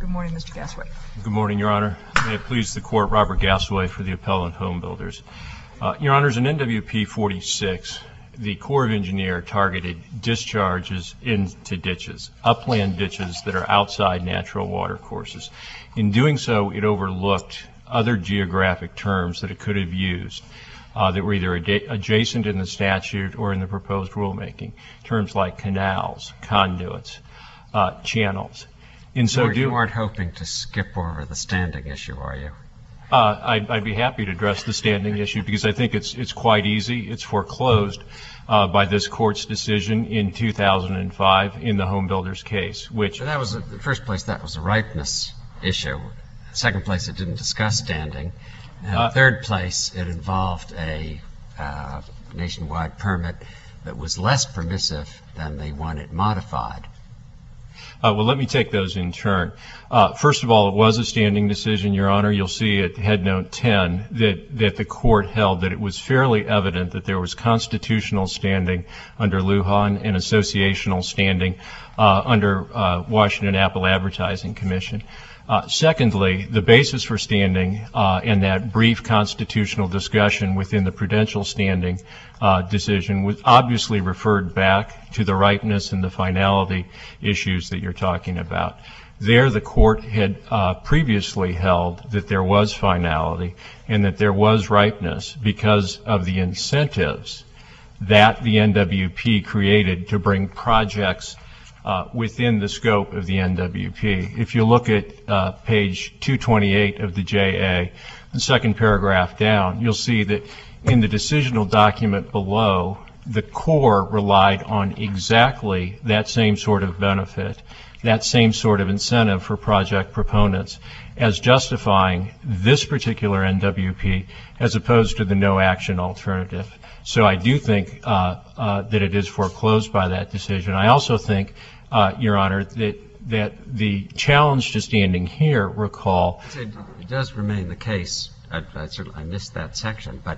Good morning, Mr. Gasway. Good morning, Your Honor. May it please the Court, Robert Gasway for the appellant home builders. Your Honors, in NWP 46, the Corps of Engineers targeted discharges into ditches, upland ditches that are outside natural water courses. In doing so, it overlooked other geographic terms that it could have used that were either adjacent in the statute or in the proposed rulemaking, terms like canals, conduits, channels. You weren't hoping to skip over the standing issue, are you? I'd be happy to address the standing issue because I think it's quite easy. It's foreclosed by this Court's decision in 2005 in the home builders case, which... That was, in the first place, that was a ripeness issue. Second place, it didn't discuss standing. And third place, it involved a nationwide permit that was less permissive than the one it modified. Well, let me take those in turn. First of all, it was a standing decision, Your Honor. You'll see at Head Note 10 that the Court held that it was fairly evident that there was constitutional standing under Lujan and associational standing under Washington Apple Advertising Commission. Secondly, the basis for standing and that brief constitutional discussion within the prudential standing decision was obviously referred back to the ripeness and the finality issues that you're talking about. There, the Court had previously held that there was finality and that there was ripeness because of the incentives that the NWP created to bring projects within the scope of the NWP. If you look at page 228 of the JA, the second paragraph down, you'll see that in the decisional document below, the Corps relied on exactly that same sort of benefit, that same sort of incentive for project proponents as justifying this particular NWP as opposed to the no action alternative. So I do think that it is foreclosed by that decision. I also think, Your Honor, that the challenge to standing here, recall... It does remain the case, I missed that section, but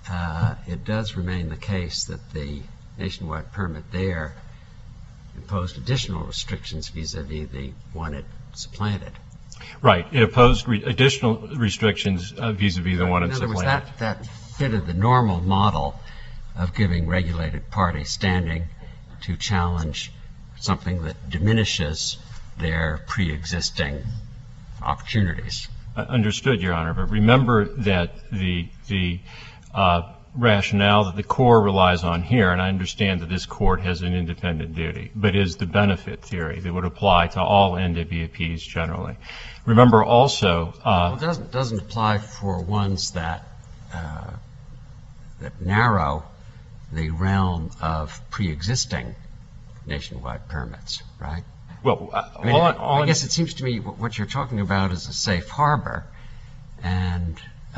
it does remain the case that the nationwide permit there imposed additional restrictions vis-a-vis the one it supplanted. Right. It imposed additional restrictions vis-a-vis the one it supplanted. In other words, that fitted the normal model of giving regulated parties standing to challenge something that diminishes their pre-existing opportunities. Understood, Your Honor. But remember that the rationale that the Corps relies on here, and I understand that this Court has an independent duty, but is the benefit theory that would apply to all NWPs generally. Remember also... it doesn't apply for ones that narrow the realm of pre-existing nationwide permits, right? Well, I guess it seems to me what you're talking about is a safe harbor, and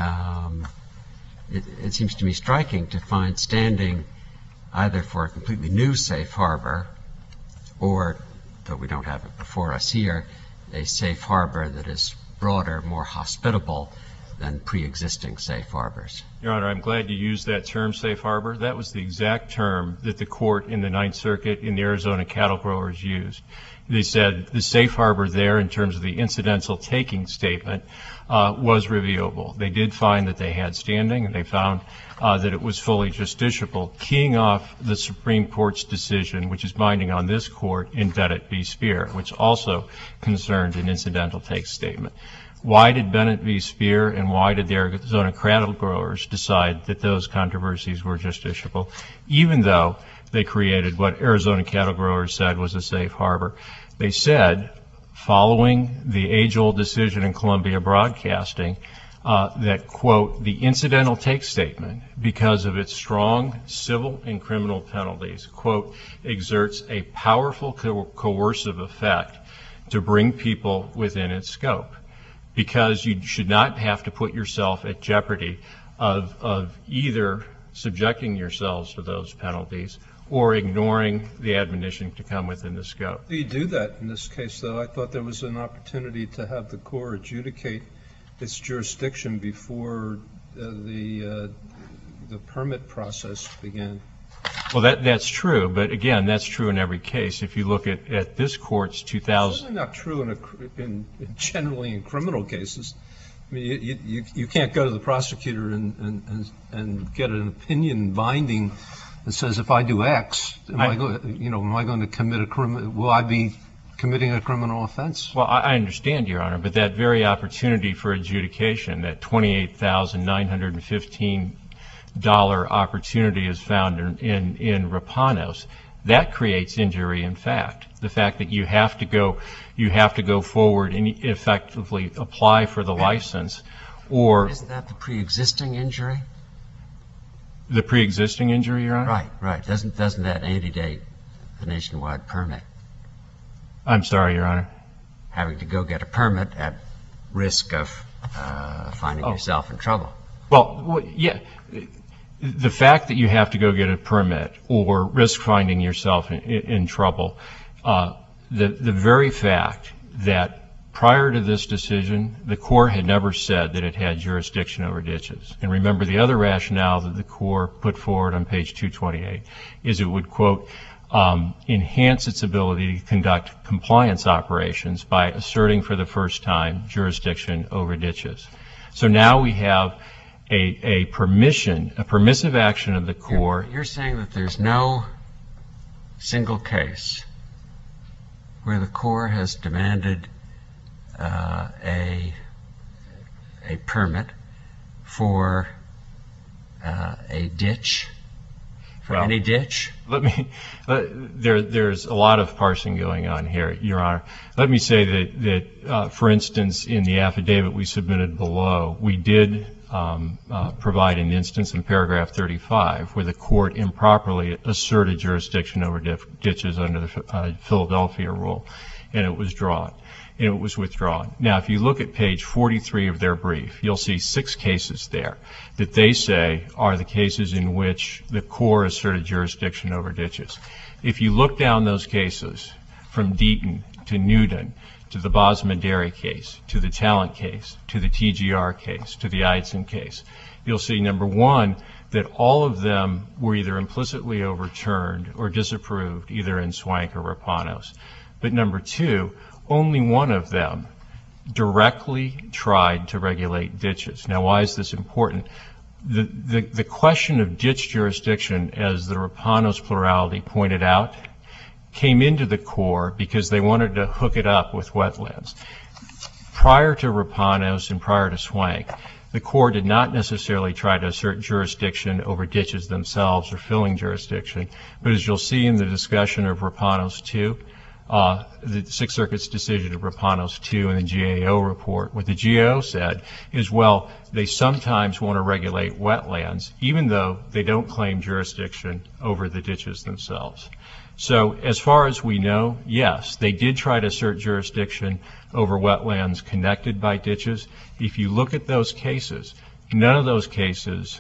it seems to me striking to find standing either for a completely new safe harbor or, though we don't have it before us here, a safe harbor that is broader, more hospitable than pre-existing safe harbors. Your Honor, I'm glad you used that term, safe harbor. That was the exact term that the Court in the Ninth Circuit in the Arizona cattle growers used. They said the safe harbor there in terms of the incidental taking statement was reviewable. They did find that they had standing, and they found that it was fully justiciable, keying off the Supreme Court's decision, which is binding on this Court in Bennett v. Speer, which also concerned an incidental take statement. Why did Bennett v. Speer and why did the Arizona cattle growers decide that those controversies were justiciable, even though they created what Arizona cattle growers said was a safe harbor? They said, following the age-old decision in Columbia Broadcasting, that, quote, the incidental take statement, because of its strong civil and criminal penalties, quote, exerts a powerful coercive effect to bring people within its scope, because you should not have to put yourself at jeopardy of either subjecting yourselves to those penalties or ignoring the admonition to come within the scope. You do that in this case, though. I thought there was an opportunity to have the Corps adjudicate its jurisdiction before the permit process began. Well, that's true, but again, that's true in every case. If you look at this court's 2000... It's certainly not true generally in criminal cases. I mean, you can't go to the prosecutor and get an opinion binding that says if I do X, am I going to commit a criminal? Will I be committing a criminal offense? Well, I understand, Your Honor, but that very opportunity for adjudication, that $28,915 opportunity is found in Rapanos, that creates injury in fact. The fact that you have to go forward and effectively apply for the license, or... Isn't that the pre-existing injury? The pre-existing injury, Your Honor? Right. Doesn't that antedate the nationwide permit? I'm sorry, Your Honor. Having to go get a permit at risk of finding yourself in trouble. Well, yeah. The fact that you have to go get a permit or risk finding yourself in trouble, the very fact that prior to this decision, the Corps had never said that it had jurisdiction over ditches. And remember, the other rationale that the Corps put forward on page 228 is it would, quote, enhance its ability to conduct compliance operations by asserting for the first time jurisdiction over ditches. So now we have a permissive action of the Corps. You're saying that there's no single case where the Corps has demanded a permit for a ditch, for any ditch? There's a lot of parsing going on here, Your Honor. Let me say that for instance, in the affidavit we submitted below, we did provide an instance in paragraph 35 where the court improperly asserted jurisdiction over ditches under the Philadelphia rule, and it was withdrawn. Now, if you look at page 43 of their brief, you'll see 6 cases there that they say are the cases in which the Corps asserted jurisdiction over ditches. If you look down those cases, from Deaton to Newton, to the Bosma Dairy case, to the Talent case, to the TGR case, to the Eidson case, you'll see, number one, that all of them were either implicitly overturned or disapproved, either in Swank or Rapanos. But number two, only one of them directly tried to regulate ditches. Now, why is this important? The question of ditch jurisdiction, as the Rapanos plurality pointed out, came into the Corps because they wanted to hook it up with wetlands. Prior to Rapanos and prior to Swank, the Corps did not necessarily try to assert jurisdiction over ditches themselves or filling jurisdiction, but as you'll see in the discussion of Rapanos 2, the Sixth Circuit's decision of Rapanos 2 and the GAO report, what the GAO said is, well, they sometimes want to regulate wetlands, even though they don't claim jurisdiction over the ditches themselves. So as far as we know, yes, they did try to assert jurisdiction over wetlands connected by ditches. If you look at those cases, none of those cases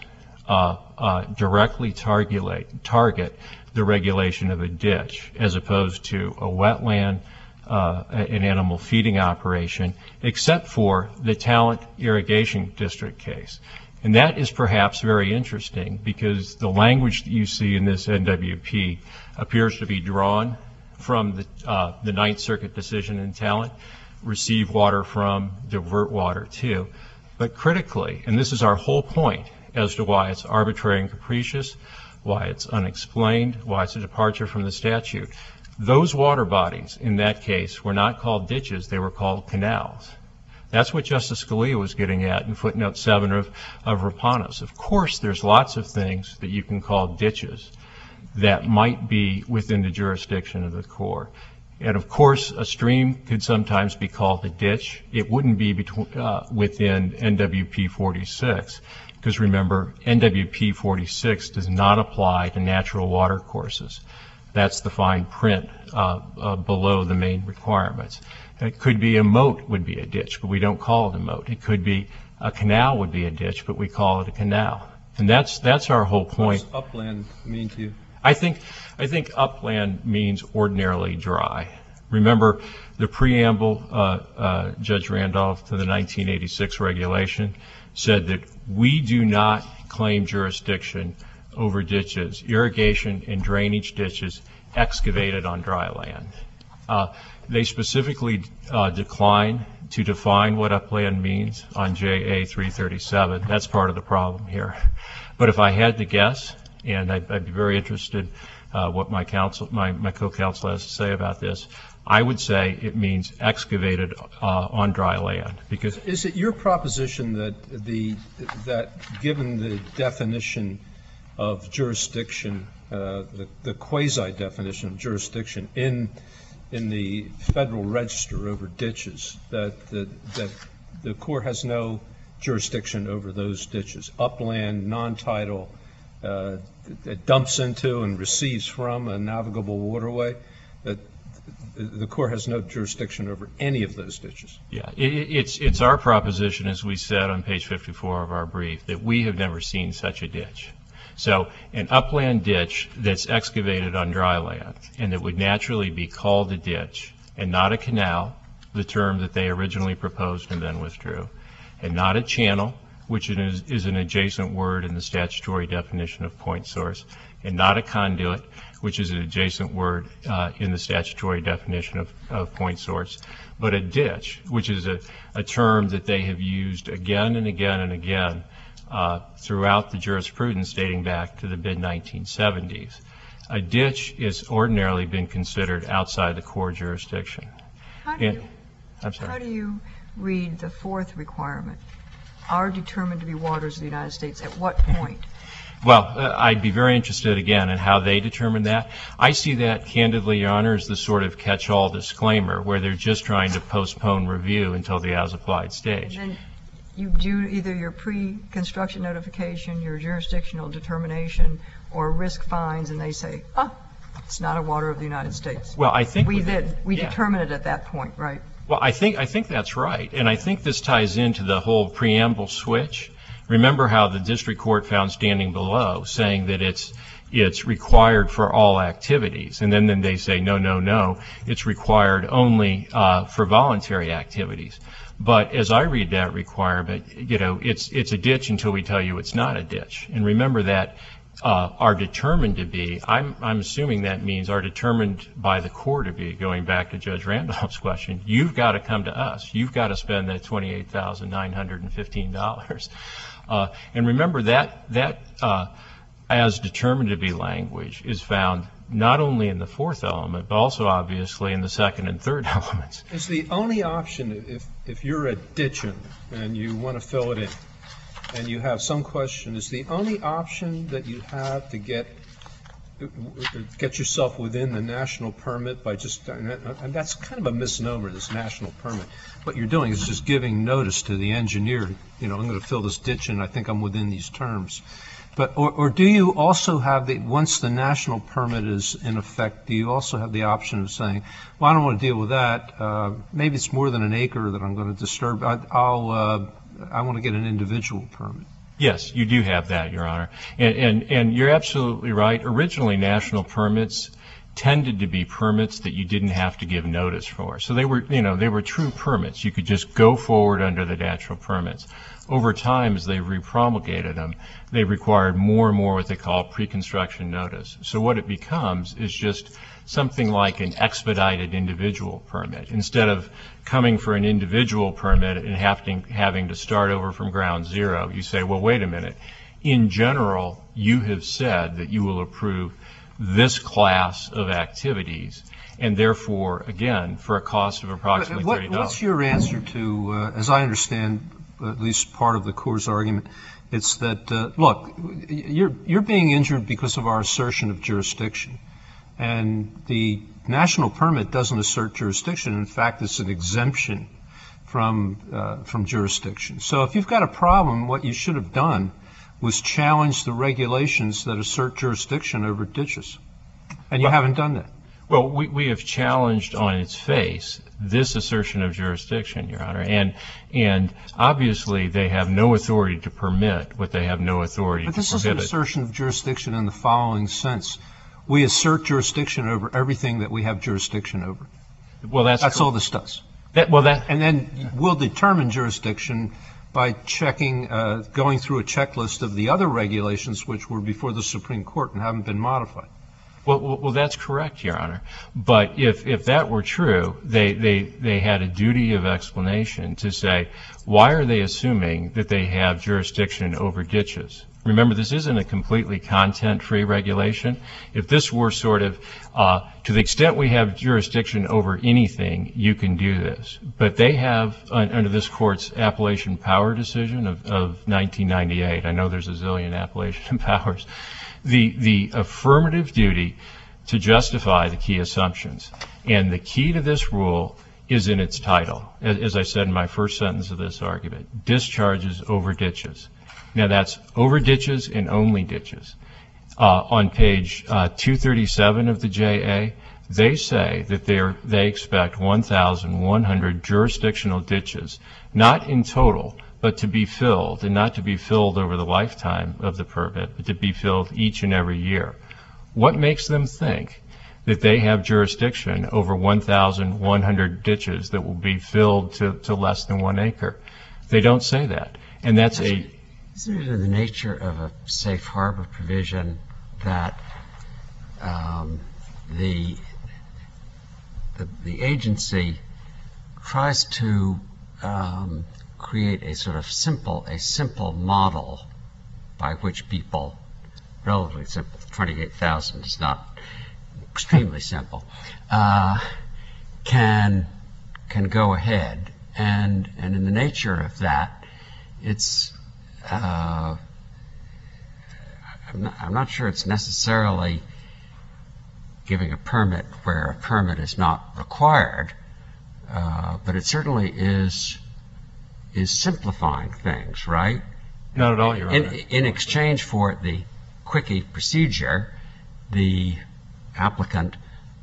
directly target the regulation of a ditch as opposed to a wetland, an animal feeding operation, except for the Talent Irrigation District case. And that is perhaps very interesting because the language that you see in this NWP appears to be drawn from the Ninth Circuit decision in Talent, receive water from, divert water to. But critically, and this is our whole point as to why it's arbitrary and capricious, why it's unexplained, why it's a departure from the statute, those water bodies in that case were not called ditches, they were called canals. That's what Justice Scalia was getting at in footnote 7 of Rapanos. Of course, there's lots of things that you can call ditches that might be within the jurisdiction of the Corps. And of course, a stream could sometimes be called a ditch. It wouldn't be within NWP 46, because remember, NWP 46 does not apply to natural water courses. That's the fine print below the main requirements. It could be a moat would be a ditch, but we don't call it a moat. It could be a canal would be a ditch, but we call it a canal. And that's our whole point. What does upland mean to you? I think upland means ordinarily dry. Remember the preamble, Judge Randolph, to the 1986 regulation said that we do not claim jurisdiction over ditches, irrigation and drainage ditches excavated on dry land. They specifically decline to define what upland means on JA 337. That's part of the problem here. But if I had to guess, and I'd be very interested what my co-counsel has to say about this, I would say it means excavated on dry land. Because is it your proposition that given the definition of jurisdiction, the quasi definition of jurisdiction in the Federal Register over ditches, that the court has no jurisdiction over those ditches, upland, non-tidal, it dumps into and receives from a navigable waterway, that the court has no jurisdiction over any of those ditches? Yeah, it's our proposition, as we said on page 54 of our brief, that we have never seen such a ditch. So an upland ditch that's excavated on dry land and that would naturally be called a ditch and not a canal, the term that they originally proposed and then withdrew, and not a channel, which is an adjacent word in the statutory definition of point source, and not a conduit, which is an adjacent word in the statutory definition of point source, but a ditch, which is a term that they have used again and again and again throughout the jurisprudence dating back to the mid-1970s. A ditch is ordinarily been considered outside the core jurisdiction. How do you read the fourth requirement? Are determined to be waters of the United States at what point? Well, I'd be very interested again in how they determine that. I see that, candidly, Your Honor, as the sort of catch-all disclaimer where they're just trying to postpone review until the as-applied stage. And then you do either your pre-construction notification, your jurisdictional determination, or risk fines, and they say, it's not a water of the United States. Well, I think we determine it at that point, right? Well, I think that's right, and I think this ties into the whole preamble switch. Remember how the district court found standing below, saying that it's required for all activities, and then they say no, it's required only for voluntary activities. But as I read that requirement, it's a ditch until we tell you it's not a ditch. And remember that are determined to be, I'm assuming that means are determined by the court to be, going back to Judge Randolph's question, you've got to come to us. You've got to spend that $28,915. And remember that as determined to be language is found not only in the fourth element, but also obviously in the second and third elements. Is the only option, if you're a ditcher and you want to fill it in, and you have some question, is the only option that you have to get yourself within the national permit by just, and that's kind of a misnomer, this national permit. What you're doing is just giving notice to the engineer, I'm going to fill this ditch and I think I'm within these terms. But, or do you also have once the national permit is in effect, do you also have the option of saying, well, I don't want to deal with that, maybe it's more than an acre that I'm going to disturb, I want to get an individual permit. Yes, you do have that, Your Honor. And you're absolutely right. Originally, national permits tended to be permits that you didn't have to give notice for. So they were true permits. You could just go forward under the natural permits. Over time, as they repromulgated them, they required more and more what they call pre-construction notice. So what it becomes is just something like an expedited individual permit. Instead of coming for an individual permit and having to start over from ground zero, you say, well, wait a minute. In general, you have said that you will approve this class of activities, and therefore, again, for a cost of approximately $30. What's your answer to, as I understand, at least part of the Court's argument, it's that, look, you're being injured because of our assertion of jurisdiction. And the national permit doesn't assert jurisdiction. In fact, it's an exemption from jurisdiction. So if you've got a problem, what you should have done was challenge the regulations that assert jurisdiction over ditches. And you haven't done that. Well, we have challenged on its face this assertion of jurisdiction, Your Honor. And obviously they have no authority to permit what they have no authority to prohibit. But this is an assertion of jurisdiction in the following sense. We assert jurisdiction over everything that we have jurisdiction over. Well, that's all this does. And then we'll determine jurisdiction by checking, going through a checklist of the other regulations which were before the Supreme Court and haven't been modified. Well, that's correct, Your Honor. But if that were true, they had a duty of explanation to say, why are they assuming that they have jurisdiction over ditches? Remember, this isn't a completely content-free regulation. If this were sort of, to the extent we have jurisdiction over anything, you can do this. But they have, under this Court's Appellation Power decision of 1998, I know there's a zillion Appellation Powers, the affirmative duty to justify the key assumptions. And the key to this rule is in its title. As I said in my first sentence of this argument, discharges over ditches. Now that's over ditches and only ditches. On page 237 of the JA, they say that they expect 1,100 jurisdictional ditches, not in total, but to be filled, and not to be filled over the lifetime of the permit, but to be filled each and every year. What makes them think that they have jurisdiction over 1,100 ditches that will be filled to less than 1 acre? They don't say that. And that's a... Isn't it in the nature of a safe harbor provision that the agency tries to create a sort of simple model by which people, relatively simple, 28,000 is not extremely simple, can go ahead, and in the nature of that, it's I'm not sure it's necessarily giving a permit where a permit is not required, but it certainly is simplifying things, right? Not at all, Your Honor. In exchange for the quickie procedure, the applicant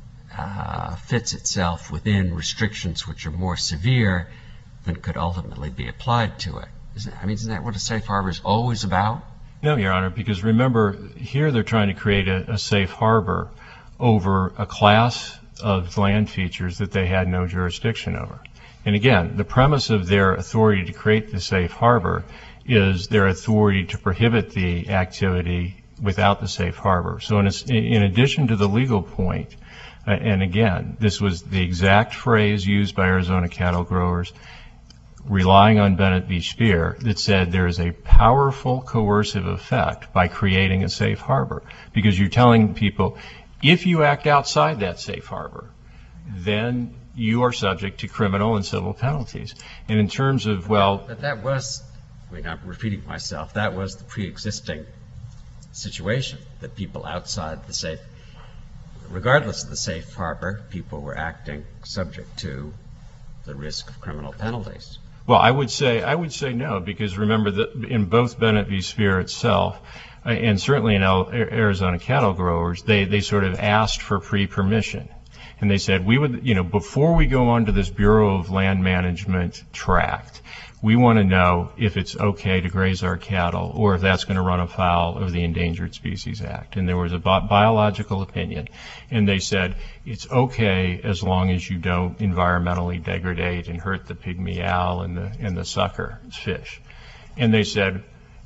fits itself within restrictions which are more severe than could ultimately be applied to it. Isn't that what a safe harbor is always about? No, Your Honor, because remember, here they're trying to create a safe harbor over a class of land features that they had no jurisdiction over. And again, the premise of their authority to create the safe harbor is their authority to prohibit the activity without the safe harbor. So in addition to the legal point, and again, this was the exact phrase used by Arizona cattle growers, relying on Bennett v. Speer, that said there is a powerful coercive effect by creating a safe harbor, because you're telling people, if you act outside that safe harbor, then you are subject to criminal and civil penalties. And in terms of, But that was, I'm repeating myself, that was the pre-existing situation, that people outside the safe, regardless of the safe harbor, people were acting subject to the risk of criminal penalties. Well, I would say no, because remember that in both Bennett v. Speer itself, and certainly in Arizona cattle growers, they sort of asked for pre-permission. And they said, we would, before we go on to this Bureau of Land Management tract, we want to know if it's okay to graze our cattle or if that's going to run afoul of the Endangered Species Act. And there was a biological opinion. And they said, it's okay as long as you don't environmentally degrade and hurt the pygmy owl and the sucker fish. And they said,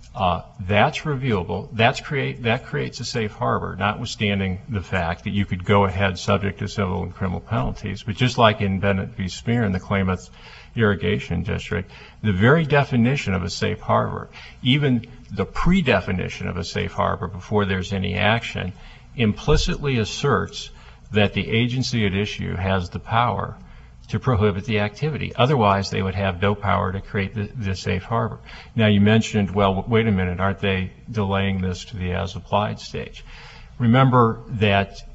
that's reviewable. That creates a safe harbor, notwithstanding the fact that you could go ahead subject to civil and criminal penalties. But just like in Bennett v. Speer in the Klamath Irrigation District, the very definition of a safe harbor, even the pre-definition of a safe harbor before there's any action, implicitly asserts that the agency at issue has the power to prohibit the activity. Otherwise, they would have no power to create the safe harbor. Now, you mentioned, well, wait a minute, aren't they delaying this to the as-applied stage? Remember that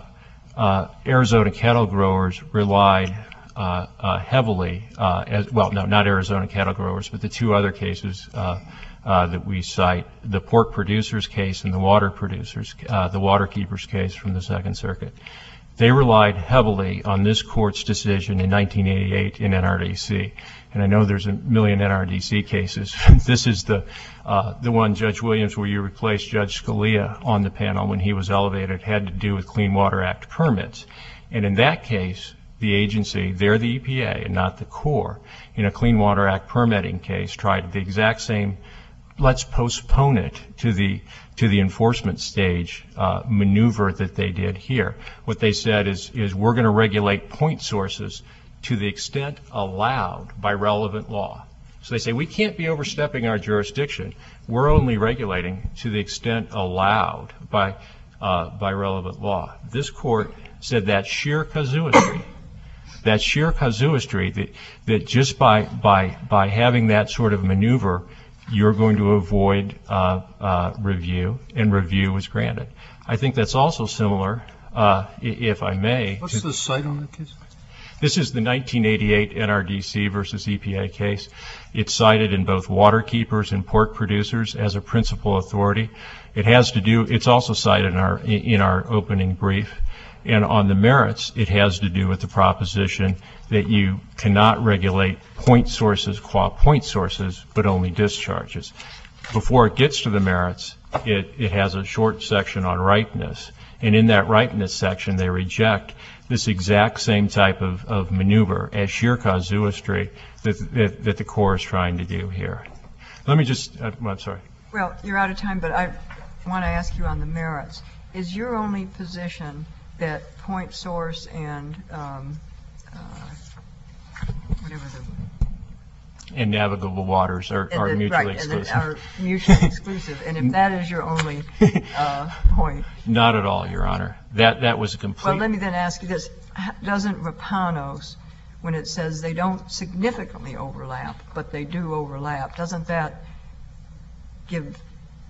Arizona cattle growers relied heavily, not Arizona cattle growers, but the two other cases that we cite, the pork producers case and the water keepers case from the Second Circuit. They relied heavily on this court's decision in 1988 in NRDC. And I know there's a million NRDC cases. This is the one, Judge Williams, where you replaced Judge Scalia on the panel when he was elevated, had to do with Clean Water Act permits. And in that case, the agency, they're the EPA and not the Corps, in a Clean Water Act permitting case, tried the exact same, let's postpone it to the enforcement stage maneuver that they did here. What they said is we're going to regulate point sources to the extent allowed by relevant law. So they say we can't be overstepping our jurisdiction. We're only regulating to the extent allowed by relevant law. This court said that's sheer casuistry. That's sheer casuistry that just by having that sort of maneuver, you're going to avoid review, and review was granted. I think that's also similar, if I may. What's the cite on that case? This is the 1988 NRDC versus EPA case. It's cited in both Waterkeepers and Pork Producers as a principal authority. It has to do, it's also cited in our opening brief. And on the merits, it has to do with the proposition that you cannot regulate point sources qua point sources, but only discharges. Before it gets to the merits, it has a short section on ripeness. And in that ripeness section, they reject this exact same type of maneuver as sheer casuistry that the Corps is trying to do here. Let me just, I'm sorry. Well, you're out of time, but I want to ask you on the merits. Is your only position that point source and and navigable waters are mutually exclusive? Right, are mutually exclusive. And if that is your only point. Not at all, Your Honor. That was a complete. Well, let me then ask you this. Doesn't Rapanos, when it says they don't significantly overlap, but they do overlap, doesn't that give,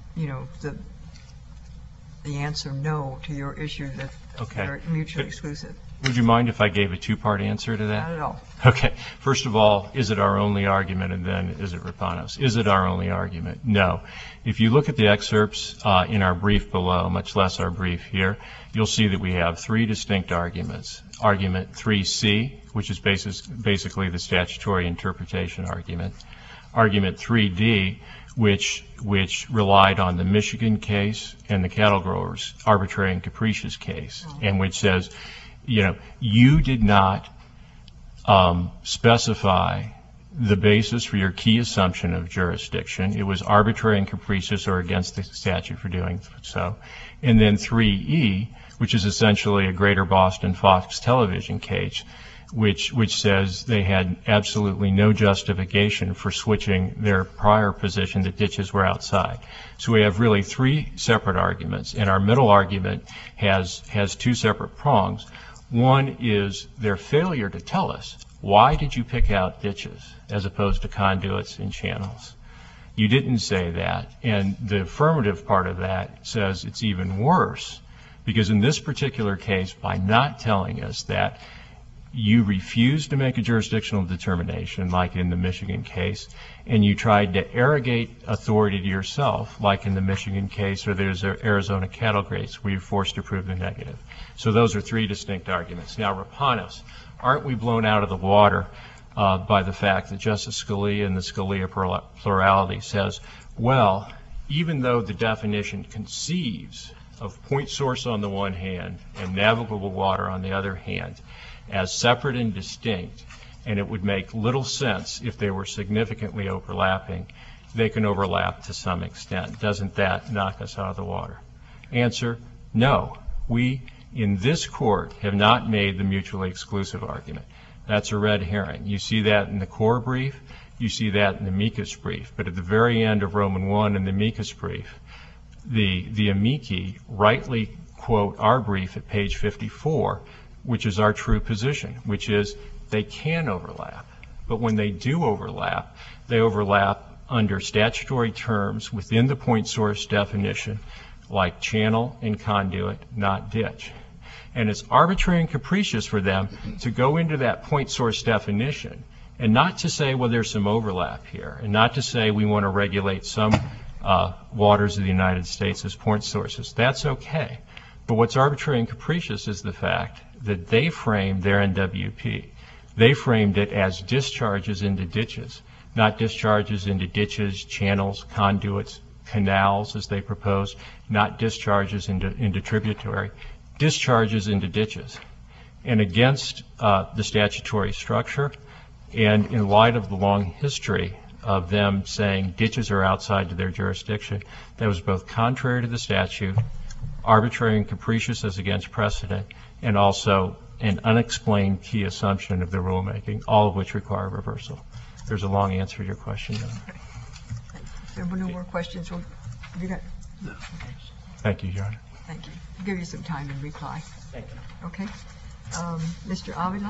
the answer no to your issue that they're mutually exclusive? Would you mind if I gave a two-part answer to that? Not at all. Okay. First of all, is it our only argument, and then is it Rapanos? Is it our only argument? No. If you look at the excerpts in our brief below, much less our brief here, you'll see that we have three distinct arguments. Argument 3C, which is basically the statutory interpretation argument. Argument 3D, which relied on the Michigan case and the cattle growers' arbitrary and capricious case, and which says, you did not specify the basis for your key assumption of jurisdiction. It was arbitrary and capricious or against the statute for doing so. And then 3E, which is essentially a Greater Boston Fox television case, which says they had absolutely no justification for switching their prior position that ditches were outside. So we have really three separate arguments, and our middle argument has two separate prongs. One is their failure to tell us, why did you pick out ditches as opposed to conduits and channels? You didn't say that, and the affirmative part of that says it's even worse, because in this particular case, by not telling us that, you refused to make a jurisdictional determination, like in the Michigan case, and you tried to arrogate authority to yourself, like in the Michigan case, or there's an Arizona cattle case where you're forced to prove the negative. So those are three distinct arguments. Now, Rapanos, aren't we blown out of the water by the fact that Justice Scalia in the Scalia plurality says, well, even though the definition conceives of point source on the one hand and navigable water on the other hand as separate and distinct, and it would make little sense if they were significantly overlapping, they can overlap to some extent. Doesn't that knock us out of the water? Answer, no. We, in this court, have not made the mutually exclusive argument. That's a red herring. You see that in the core brief. You see that in the amicus brief. But at the very end of Roman I in the amicus brief, the amici rightly quote our brief at page 54, which is our true position, which is they can overlap. But when they do overlap, they overlap under statutory terms within the point source definition, like channel and conduit, not ditch. And it's arbitrary and capricious for them to go into that point source definition and not to say, well, there's some overlap here, and not to say we want to regulate some waters of the United States as point sources. That's okay. But what's arbitrary and capricious is the fact that they framed their NWP. They framed it as discharges into ditches, not discharges into ditches, channels, conduits, canals, as they proposed, not discharges into tributary, discharges into ditches. and against the statutory structure, and in light of the long history of them saying ditches are outside of their jurisdiction, that was both contrary to the statute, arbitrary and capricious as against precedent, and also an unexplained key assumption of the rulemaking, all of which require reversal. There's a long answer to your question. If there were no more questions, have you got? No. Thank you, Your Honor. Thank you. I'll give you some time in reply. Thank you. Okay. Mr. Avila?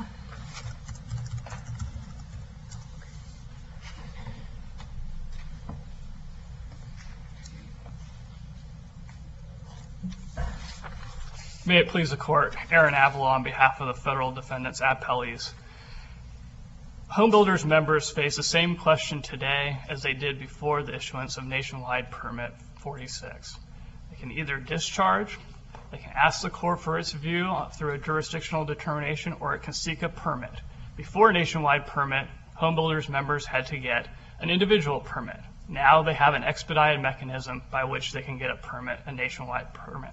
May it please the Court, Aaron Avila on behalf of the federal defendants appellees. Homebuilders members face the same question today as they did before the issuance of Nationwide Permit 46. They can either discharge, they can ask the court for its view through a jurisdictional determination, or it can seek a permit. Before Nationwide Permit, homebuilders members had to get an individual permit. Now they have an expedited mechanism by which they can get a permit, a nationwide permit.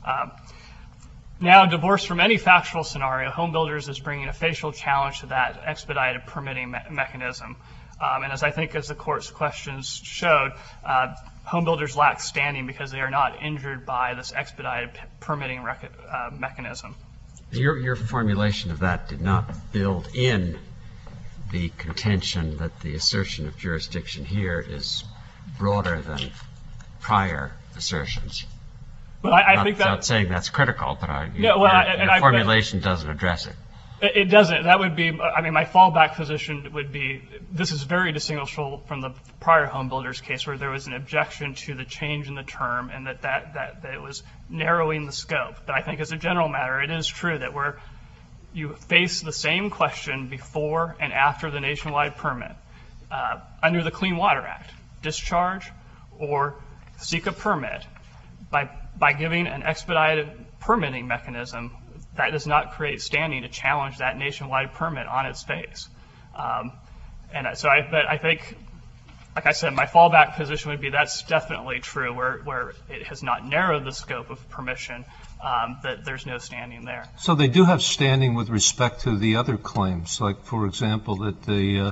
Now, divorced from any factual scenario, Homebuilders is bringing a facial challenge to that expedited permitting mechanism. And as the court's questions showed, Homebuilders lack standing because they are not injured by this expedited permitting mechanism. Your formulation of that did not build in the contention that the assertion of jurisdiction here is broader than prior assertions. But I think not saying that's critical, but your formulation doesn't address it. It doesn't. That would be, my fallback position would be, this is very distinguishable from the prior Homebuilders case where there was an objection to the change in the term and that it was narrowing the scope. But I think as a general matter, it is true that where you face the same question before and after the nationwide permit, under the Clean Water Act, discharge or seek a permit, by giving an expedited permitting mechanism, that does not create standing to challenge that nationwide permit on its face. But I think, like I said, my fallback position would be that's definitely true, where it has not narrowed the scope of permission, that there's no standing there. So they do have standing with respect to the other claims, like, for example, that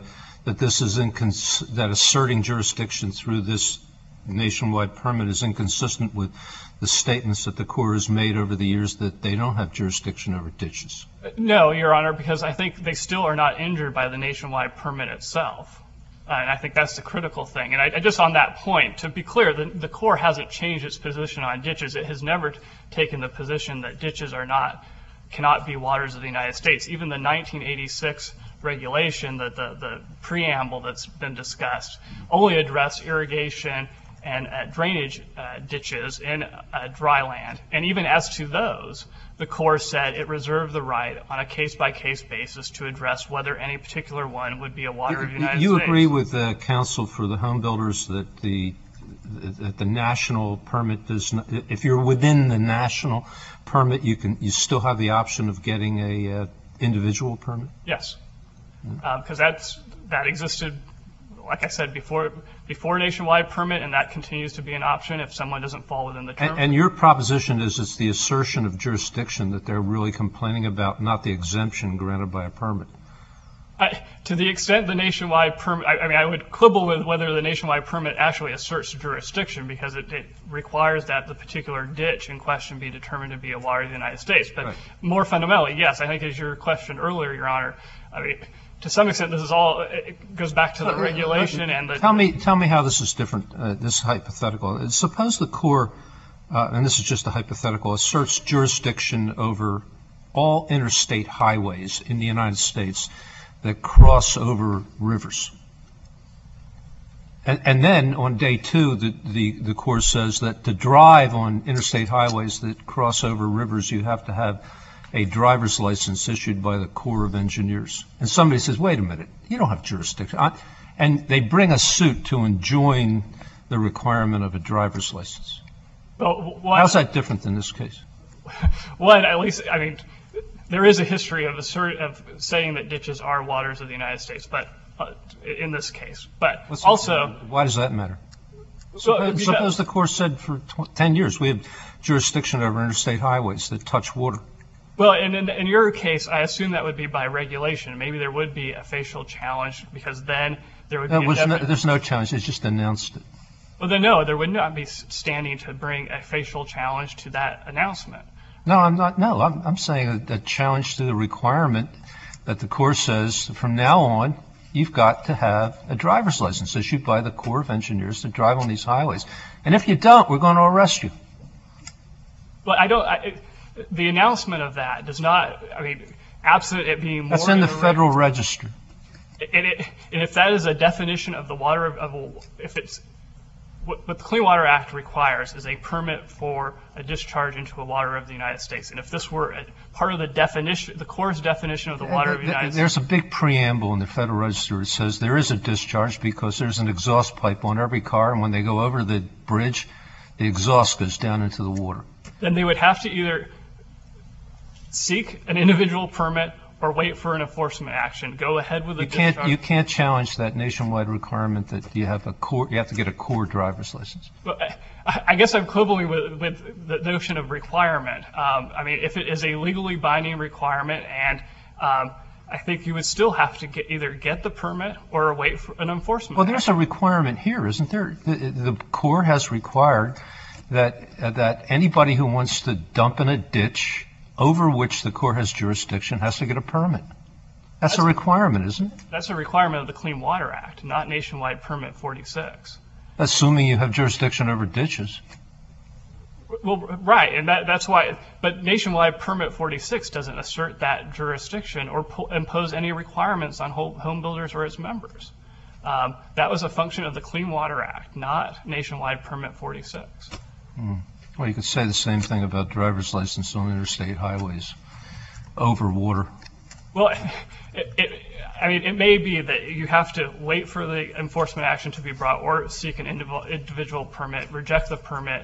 that asserting jurisdiction through this nationwide permit is inconsistent with the statements that the Corps has made over the years that they don't have jurisdiction over ditches. No, Your Honor, because I think they still are not injured by the nationwide permit itself. And I think that's the critical thing. And I just on that point, to be clear, the Corps hasn't changed its position on ditches. It has never taken the position that ditches cannot be waters of the United States. Even the 1986 regulation, the preamble that's been discussed, only addressed irrigation and drainage ditches in dry land. And even as to those, the Corps said it reserved the right on a case-by-case basis to address whether any particular one would be a water of the United States. You agree with counsel for the Homebuilders that the national permit does not, if you're within the national permit, you still have the option of getting a individual permit? Yes, because that existed, like I said, before nationwide permit, and that continues to be an option if someone doesn't fall within the term. And your proposition is it's the assertion of jurisdiction that they're really complaining about, not the exemption granted by a permit. To the extent the nationwide permit, I would quibble with whether the nationwide permit actually asserts jurisdiction, because it requires that the particular ditch in question be determined to be a water of the United States. But right. More fundamentally, yes, I think as your question earlier, Your Honor, to some extent, this is all, it goes back to the regulation and the... Tell me how this is different, this hypothetical. Suppose the Corps, and this is just a hypothetical, asserts jurisdiction over all interstate highways in the United States that cross over rivers. And then on day two, the Corps says that to drive on interstate highways that cross over rivers, you have to have a driver's license issued by the Corps of Engineers. And somebody says, wait a minute, you don't have jurisdiction. And they bring a suit to enjoin the requirement of a driver's license. Well, how's that different than this case? One, at least, there is a history of saying that ditches are waters of the United States, but in this case. But also... Why does that matter? Suppose the Corps said for 10 years we have jurisdiction over interstate highways that touch water. Well, in your case, I assume that would be by regulation. Maybe there would be a facial challenge because then there would be There's no challenge. It's just announced it. Well, then no, there would not be standing to bring a facial challenge to that announcement. No, I'm not. No, I'm saying a challenge to the requirement that the Corps says from now on you've got to have a driver's license issued by the Corps of Engineers to drive on these highways. And if you don't, we're going to arrest you. Well, the announcement of that does not, I mean, absent it being more. That's in the Federal Register. And if that is a definition of the water if it's what the Clean Water Act requires is a permit for a discharge into a water of the United States. And if this were part of the definition, the Corps' definition of the water of the United States. There's a big preamble in the Federal Register that says there is a discharge because there's an exhaust pipe on every car, and when they go over the bridge, the exhaust goes down into the water. Then they would have to either seek an individual permit or wait for an enforcement action. Go ahead with the discharge. You can't challenge that nationwide requirement that you have to get a Corps driver's license. Well, I guess I'm quibbling with the notion of requirement. I mean, if it is a legally binding requirement, and I think you would still have to either get the permit or wait for an enforcement. Well, there's a requirement here, isn't there? The Corps has required that anybody who wants to dump in a ditch over which the Corps has jurisdiction has to get a permit. That's a requirement, isn't it? That's a requirement of the Clean Water Act, not Nationwide Permit 46. Assuming you have jurisdiction over ditches. Well, right, and that's why. But Nationwide Permit 46 doesn't assert that jurisdiction or impose any requirements on home builders or its members. That was a function of the Clean Water Act, not Nationwide Permit 46. Well, you could say the same thing about driver's license on interstate highways over water. Well, it may be that you have to wait for the enforcement action to be brought or seek an individual permit, reject the permit,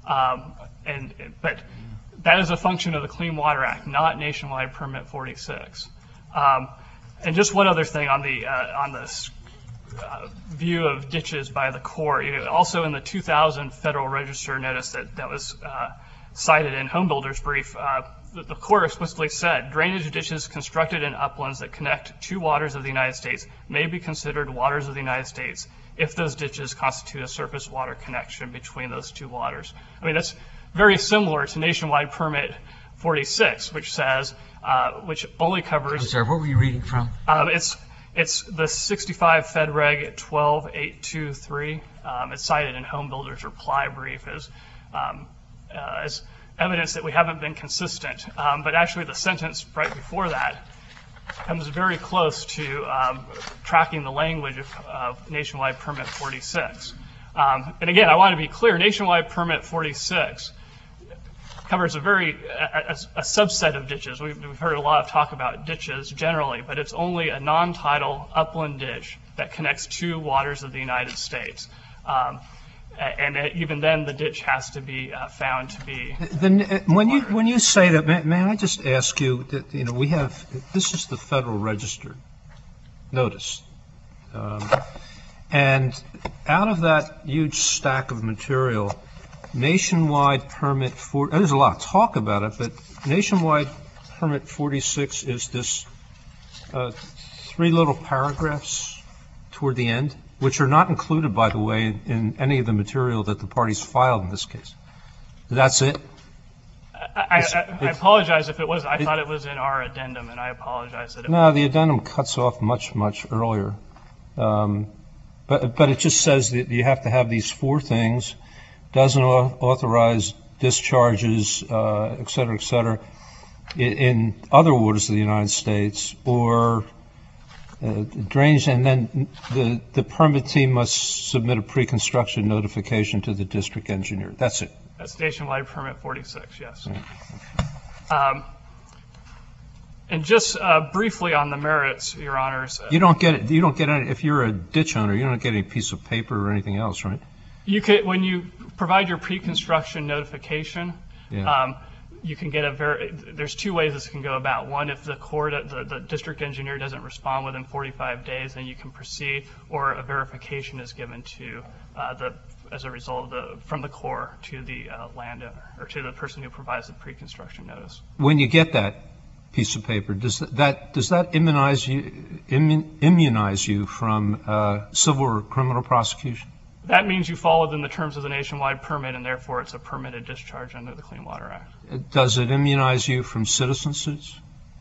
but that is a function of the Clean Water Act, not Nationwide Permit 46. And just one other thing on this view of ditches by the Corps. Also in the 2000 Federal Register notice that was cited in Home Builders Brief, the Corps explicitly said, drainage ditches constructed in uplands that connect two waters of the United States may be considered waters of the United States if those ditches constitute a surface water connection between those two waters. I mean, that's very similar to Nationwide Permit 46, which says, which only covers... I'm sorry, what were you reading from? It's the 65 Fed Reg 12823. It's cited in Home Builders Reply Brief as evidence that we haven't been consistent. But actually the sentence right before that comes very close to tracking the language of Nationwide Permit 46. And again, I want to be clear, Nationwide Permit 46 covers a subset of ditches. We've heard a lot of talk about ditches generally, but it's only a non-tidal upland ditch that connects two waters of the United States. And even then, the ditch has to be found to be. When you say that, may I just ask you that we have this is the Federal Register notice, and out of that huge stack of material, Nationwide Permit there's a lot of talk about it, but Nationwide Permit 46 is this 3 little paragraphs toward the end, which are not included, by the way, in any of the material that the parties filed in this case. That's it? I apologize if it was. I thought it was in our addendum, and I apologize that it No, the addendum cuts off much earlier. But it just says that you have to have these 4 things, doesn't authorize discharges, et cetera, in other waters of the United States, or drainage, and then the permittee must submit a pre-construction notification to the district engineer. That's it. That's Nationwide Permit 46, yes. And just briefly on the merits, Your Honors. You don't get it. You don't get any. If you're a ditch owner, you don't get any piece of paper or anything else, right? You could, when you provide your pre-construction notification, you can get there's 2 ways this can go about. One, if the district engineer doesn't respond within 45 days, then you can proceed, or a verification is given to as a result from the Corps to the landowner, or to the person who provides the pre-construction notice. When you get that, piece of paper, does that immunize you from civil or criminal prosecution? That means you fall within the terms of the nationwide permit, and therefore it's a permitted discharge under the Clean Water Act. Does it immunize you from citizen suits?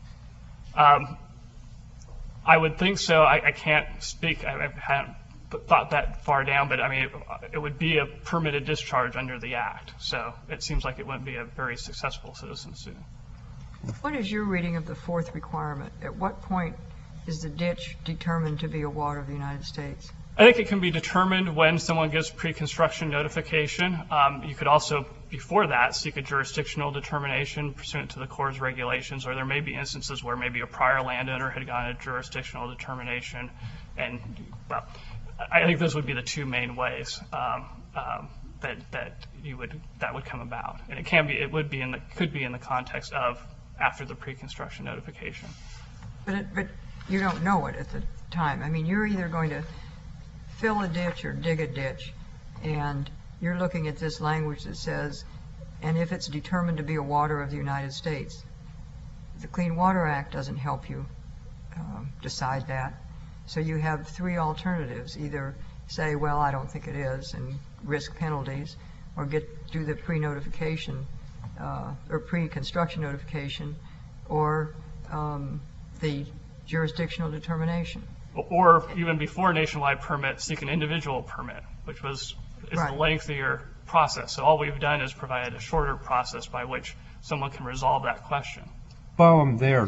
I would think so. I can't speak. I haven't thought that far down, but I mean, it would be a permitted discharge under the Act. So it seems like it wouldn't be a very successful citizen suit. What is your reading of the fourth requirement? At what point is the ditch determined to be a water of the United States? I think it can be determined when someone gives pre-construction notification. You could also, before that, seek a jurisdictional determination pursuant to the Corps' regulations, or there may be instances where maybe a prior landowner had gotten a jurisdictional determination. And, well, I think those would be the two main ways that would come about. And it could be in the context of after the pre-construction notification. But you don't know it at the time. I mean, you're either going to fill a ditch or dig a ditch, and you're looking at this language that says, and if it's determined to be a water of the United States. The Clean Water Act doesn't help you decide that. So you have three alternatives: either say, well, I don't think it is, and risk penalties, or do the pre-notification or pre-construction notification, or the jurisdictional determination. Or even before a nationwide permit, seek an individual permit, which is Right. the lengthier process. So all we've done is provided a shorter process by which someone can resolve that question. While I'm there,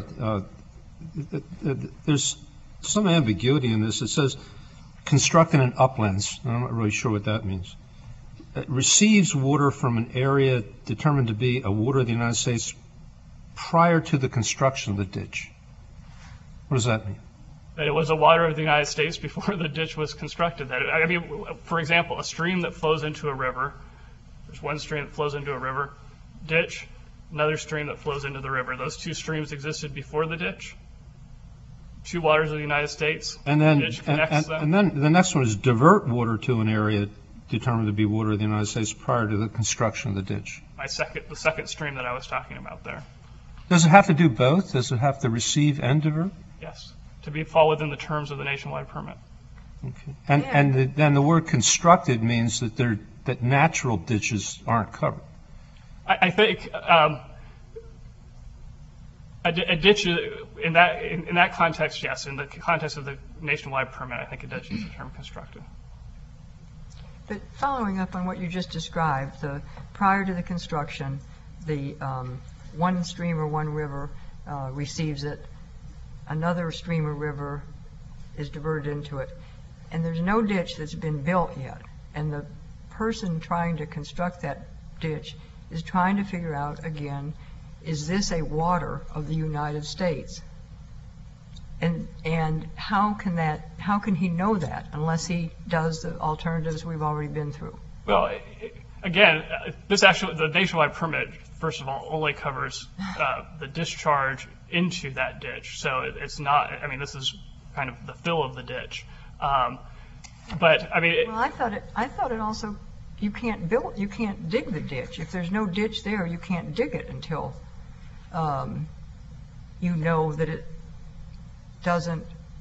there's some ambiguity in this. It says constructed in uplands. I'm not really sure what that means. It receives water from an area determined to be a water of the United States prior to the construction of the ditch. What does that mean? That it was a water of the United States before the ditch was constructed. I mean, for example, a stream that flows into a river, there's one stream that flows into a river, ditch, another stream that flows into the river. Those two streams existed before the ditch. Two waters of the United States. And then, ditch connects them. and then the next one is divert water to an area determined to be water of the United States prior to the construction of the ditch. The second stream that I was talking about there. Does it have to do both? Does it have to receive and divert? Yes. To fall within the terms of the nationwide permit. Okay. And then the word constructed means that natural ditches aren't covered. I think a ditch in that context, yes. In the context of the nationwide permit, I think a ditch is the term constructed. But following up on what you just described, prior to the construction, the one stream or one river receives it, another stream or river is diverted into it, and there's no ditch that's been built yet, and the person trying to construct that ditch is trying to figure out, again, is this a water of the United States? And how can he know that unless he does the alternatives we've already been through? Well, again, the nationwide permit, first of all, only covers the discharge into that ditch. So it's not, I mean, this is kind of the fill of the ditch. But I mean, well, I thought it also, you can't dig the ditch. If there's no ditch there, you can't dig it until you know that it doesn't,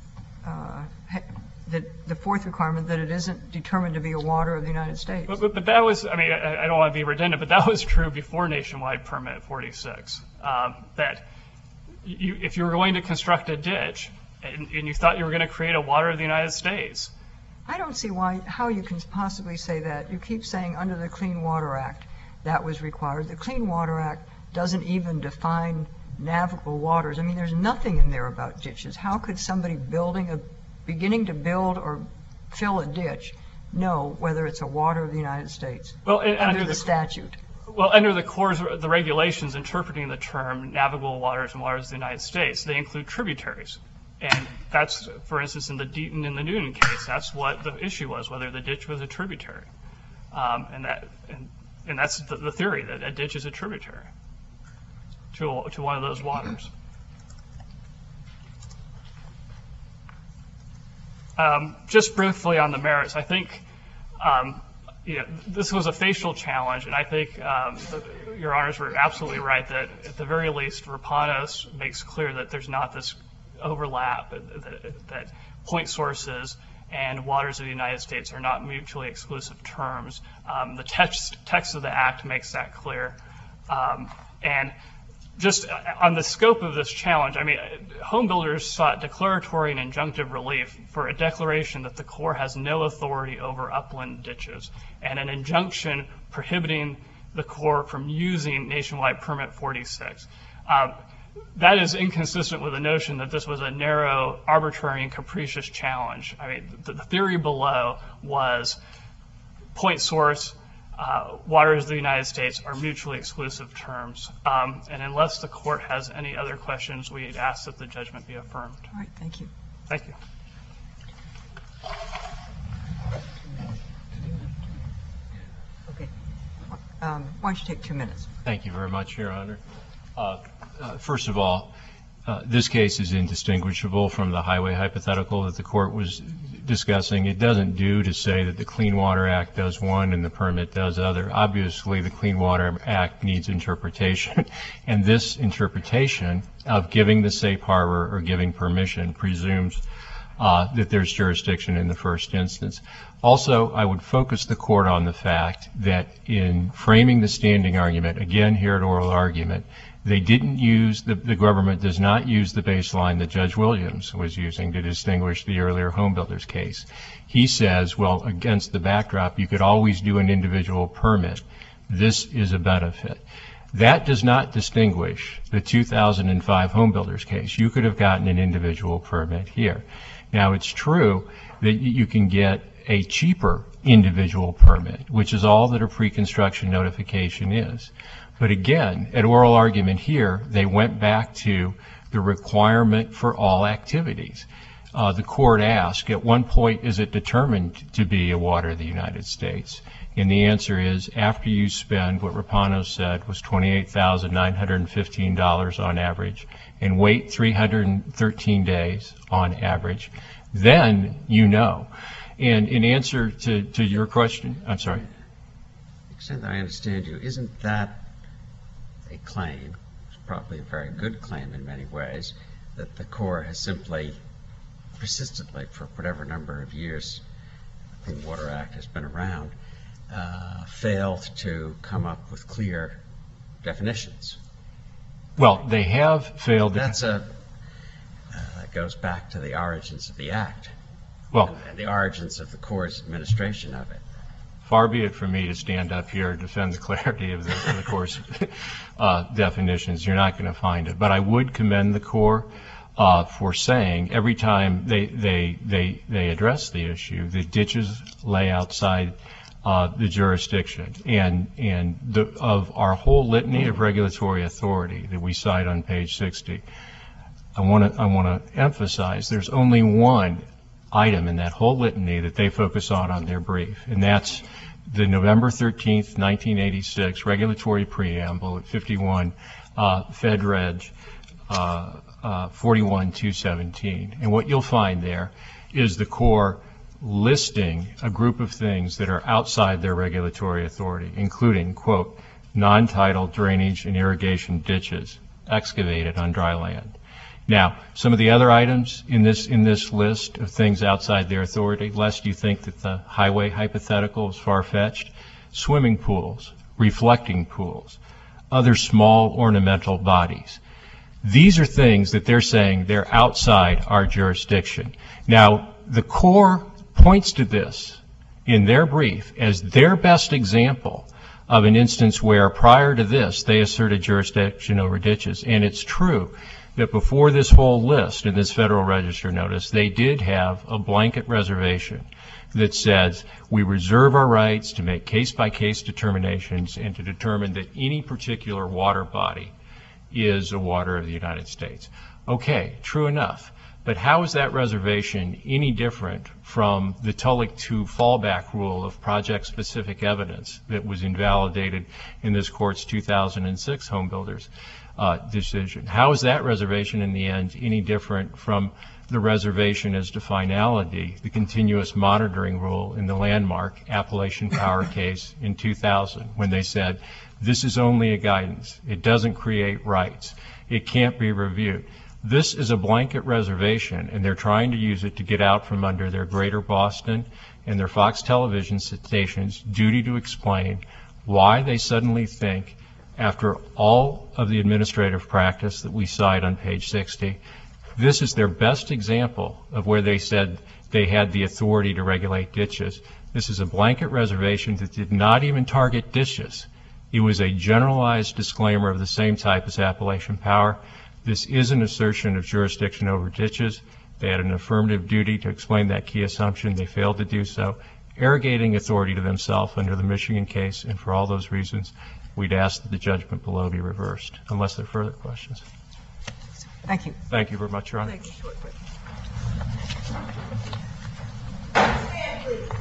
the fourth requirement, that it isn't determined to be a water of the United States. But that was, I mean, I don't want to be redundant, but that was true before nationwide permit 46. That if you were going to construct a ditch and you thought you were going to create a water of the United States. I don't see how you can possibly say that. You keep saying under the Clean Water Act that was required. The Clean Water Act doesn't even define navigable waters. I mean, there's nothing in there about ditches. How could somebody beginning to build or fill a ditch know whether it's a water of the United States under the statute? Well, under the Corps, the regulations interpreting the term navigable waters and waters of the United States, they include tributaries. And that's, for instance, in the Deaton and the Noonan case, that's what the issue was, whether the ditch was a tributary. And that's the theory, that a ditch is a tributary to one of those waters. Just briefly on the merits, I think this was a facial challenge, and I think Your Honors were absolutely right that at the very least, Rapanos makes clear that there's not this overlap, that point sources and waters of the United States are not mutually exclusive terms. The text of the Act makes that clear. And just on the scope of this challenge, I mean, home builders sought declaratory and injunctive relief for a declaration that the Corps has no authority over upland ditches and an injunction prohibiting the Corps from using Nationwide Permit 46. That is inconsistent with the notion that this was a narrow, arbitrary, and capricious challenge. I mean, the theory below was point source, waters of the United States are mutually exclusive terms. And unless the Court has any other questions, we'd ask that the judgment be affirmed. All right, thank you. Thank you. Okay. Why don't you take 2 minutes? Thank you very much, Your Honor. First of all, this case is indistinguishable from the highway hypothetical that the Court was discussing. It doesn't do to say that the Clean Water Act does one and the permit does other. Obviously, the Clean Water Act needs interpretation, and this interpretation of giving the safe harbor or giving permission presumes that there's jurisdiction in the first instance. Also, I would focus the Court on the fact that in framing the standing argument, again here at oral argument, they didn't use, the government does not use the baseline that Judge Williams was using to distinguish the earlier home builders case. He says, well, against the backdrop, you could always do an individual permit. This is a benefit. That does not distinguish the 2005 home builders case. You could have gotten an individual permit here. Now, it's true that you can get a cheaper individual permit, which is all that a pre-construction notification is. But again, at oral argument here, they went back to the requirement for all activities. The Court asked, at one point, is it determined to be a water of the United States? And the answer is, after you spend what Rapanos said was $28,915 on average, and wait 313 days on average, then you know. And in answer to your question, I'm sorry. To the extent that I understand you, isn't that a claim, it's probably a very good claim in many ways, that the Corps has simply persistently, for whatever number of years the Clean Water Act has been around, failed to come up with clear definitions? Well, they have failed. That goes back to the origins of the Act, well, and the origins of the Corps' administration of it. Far be it from me to stand up here and defend the clarity of the Corps' definitions. You're not going to find it. But I would commend the Corps for saying every time they address the issue, the ditches lay outside the jurisdiction. And of our whole litany of regulatory authority that we cite on page 60, I want to emphasize there's only one item in that whole litany that they focus on their brief, and that's the November 13th, 1986 regulatory preamble at 51 Fed Reg 41-217. And what you'll find there is the Corps listing a group of things that are outside their regulatory authority, including, quote, non-tidal drainage and irrigation ditches excavated on dry land. Now, some of the other items in this list of things outside their authority, lest you think that the highway hypothetical is far-fetched, swimming pools, reflecting pools, other small ornamental bodies. These are things that they're saying they're outside our jurisdiction. Now, the Corps points to this in their brief as their best example of an instance where prior to this they asserted jurisdiction over ditches. And it's true that before this whole list in this Federal Register notice, they did have a blanket reservation that says we reserve our rights to make case-by-case determinations and to determine that any particular water body is a water of the United States. Okay, true enough. But how is that reservation any different from the Tulloch II fallback rule of project-specific evidence that was invalidated in this Court's 2006 Home Builders decision? How is that reservation in the end any different from the reservation as to finality, the continuous monitoring rule in the landmark Appalachian Power case in 2000, when they said, this is only a guidance. It doesn't create rights. It can't be reviewed. This is a blanket reservation, and they're trying to use it to get out from under their Greater Boston and their Fox television stations' duty to explain why they suddenly think, after all of the administrative practice that we cite on page 60, this is their best example of where they said they had the authority to regulate ditches. This is a blanket reservation that did not even target ditches. It was a generalized disclaimer of the same type as Appalachian Power. This is an assertion of jurisdiction over ditches. They had an affirmative duty to explain that key assumption. They failed to do so, arrogating authority to themselves under the Michigan case, and for all those reasons, we'd ask that the judgment below be reversed, unless there are further questions. Thank you. Thank you very much, Your Honor. Thank you.